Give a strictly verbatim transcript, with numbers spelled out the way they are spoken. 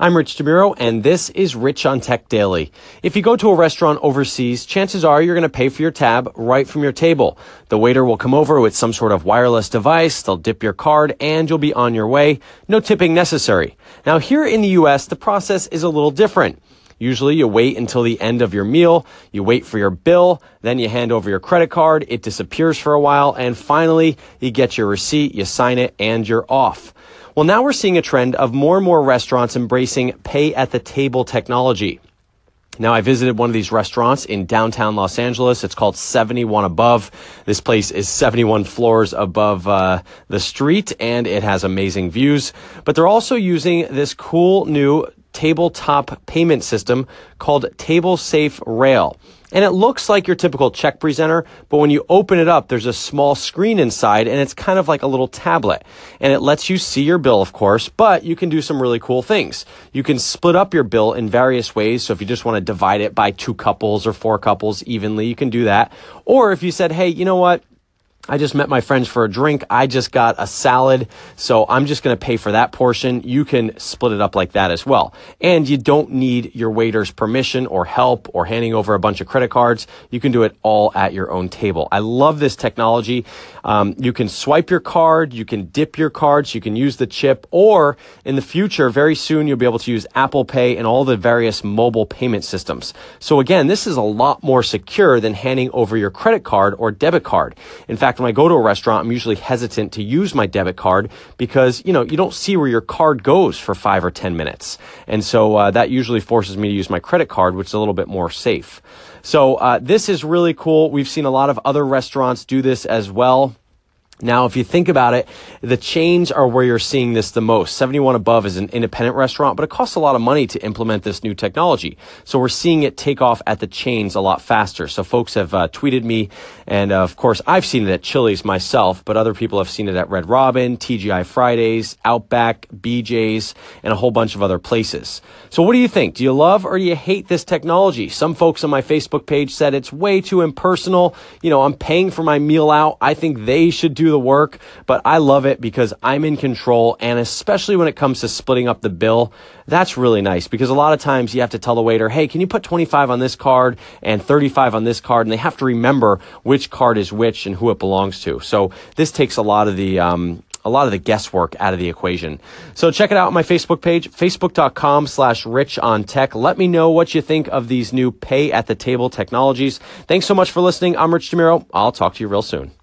I'm Rich DeMuro, and this is Rich on Tech Daily. If you go to a restaurant overseas, chances are you're going to pay for your tab right from your table. The waiter will come over with some sort of wireless device, they'll dip your card, and you'll be on your way. No tipping necessary. Now, here in the U S, the process is a little different. Usually you wait until the end of your meal, you wait for your bill, then you hand over your credit card, it disappears for a while, and finally you get your receipt, you sign it, and you're off. Well, now we're seeing a trend of more and more restaurants embracing pay-at-the-table technology. Now, I visited one of these restaurants in downtown Los Angeles. It's called seventy-one Above. This place is seventy-one floors above uh, the street, and it has amazing views. But they're also using this cool new tabletop payment system called TableSafe Rail. And it looks like your typical check presenter, but when you open it up, there's a small screen inside, and it's kind of like a little tablet. And it lets you see your bill, of course, but you can do some really cool things. You can split up your bill in various ways. So if you just want to divide it by two couples or four couples evenly, you can do that. Or if you said, hey, you know what? I just met my friends for a drink. I just got a salad, so I'm just going to pay for that portion. You can split it up like that as well. And you don't need your waiter's permission or help or handing over a bunch of credit cards. You can do it all at your own table. I love this technology. Um, you can swipe your card, you can dip your cards, you can use the chip, or in the future, very soon, you'll be able to use Apple Pay and all the various mobile payment systems. So again, this is a lot more secure than handing over your credit card or debit card. In fact, when I go to a restaurant, I'm usually hesitant to use my debit card because, you know, you don't see where your card goes for five or ten minutes. And so uh, that usually forces me to use my credit card, which is a little bit more safe. So uh, this is really cool. We've seen a lot of other restaurants do this as well. Now, if you think about it, the chains are where you're seeing this the most. seventy-one Above is an independent restaurant, but it costs a lot of money to implement this new technology. So we're seeing it take off at the chains a lot faster. So folks have uh, tweeted me, and uh, of course, I've seen it at Chili's myself, but other people have seen it at Red Robin, T G I Fridays, Outback, B J's, and a whole bunch of other places. So what do you think? Do you love or do you hate this technology? Some folks on my Facebook page said it's way too impersonal. You know, I'm paying for my meal out. I think they should do the work, but I love it because I'm in control, and especially when it comes to splitting up the bill, that's really nice because a lot of times you have to tell the waiter, hey, can you put twenty-five on this card and thirty-five on this card, and they have to remember which card is which and who it belongs to. So this takes a lot of the um, a lot of the guesswork out of the equation. So check it out on my Facebook page, facebook.com slash rich on tech. Let me know what you think of these new pay at the table technologies. Thanks so much for listening. I'm Rich DeMuro. I'll talk to you real soon.